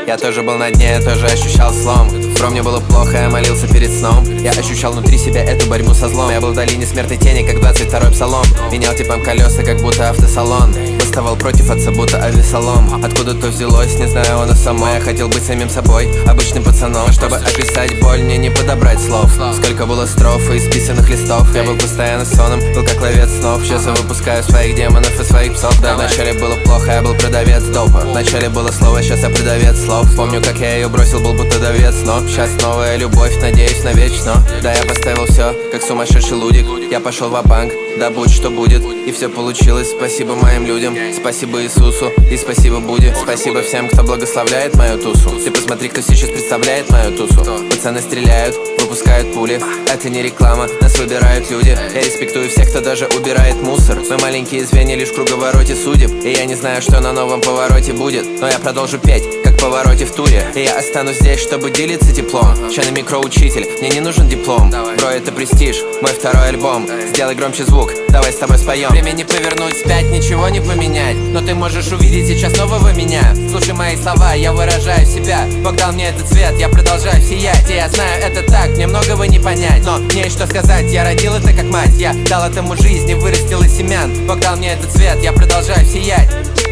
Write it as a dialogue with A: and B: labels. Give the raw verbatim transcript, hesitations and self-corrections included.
A: Я тоже был на дне, я тоже ощущал слом. Бро, мне было плохо, я молился перед сном. Я ощущал внутри себя эту борьбу со злом. Я был в долине смертной тени, как двадцать второй псалом. Менял типом колеса, как будто автосалон. Восставал против отца, будто авиасалом. Откуда то взялось, не знаю, оно само. Я хотел быть самим собой, обычным пацаном. Чтобы описать боль, мне не подобрать слов. Сколько было строф и исписанных листов. Я был постоянно сонным, был как ловец снов. Сейчас я выпускаю своих демонов и своих псов. Да, вначале было плохо, я был продавец допа. Вначале было слово, сейчас я продавец слов. Помню, как я ее бросил, был будто давец, но сейчас новая любовь, надеюсь, навечно. Да, я поставил все, как сумасшедший лудик. Я пошел ва-банк, да будь что будет. И все получилось, спасибо моим людям. Спасибо Иисусу и спасибо Будде. Спасибо всем, кто благословляет мою тусу. Ты посмотри, кто сейчас представляет мою тусу. Пацаны стреляют, выпускают пули. Это не реклама, нас выбирают люди. Я респектую всех, кто даже убирает мусор. Мы маленькие звенья лишь в круговороте судеб. И я не знаю, что на новом повороте будет, но я продолжу петь, как в повороте в туре. И я останусь здесь, чтобы делиться теплом. Чё на микроучитель, мне не нужен диплом. Бро, это престиж, мой второй альбом. Сделай громче звук, давай с тобой споем. Время не повернуть вспять, ничего не поменять. Но ты можешь увидеть сейчас нового меня. Слушай мои слова, я выражаю себя. Бог дал мне этот цвет, я продолжаю сиять. И я знаю, это так, мне многого не понять. Но мне есть что сказать, я родил это как мать. Я дал этому жизнь и вырастил из семян. Бог дал мне этот цвет, я продолжаю сиять.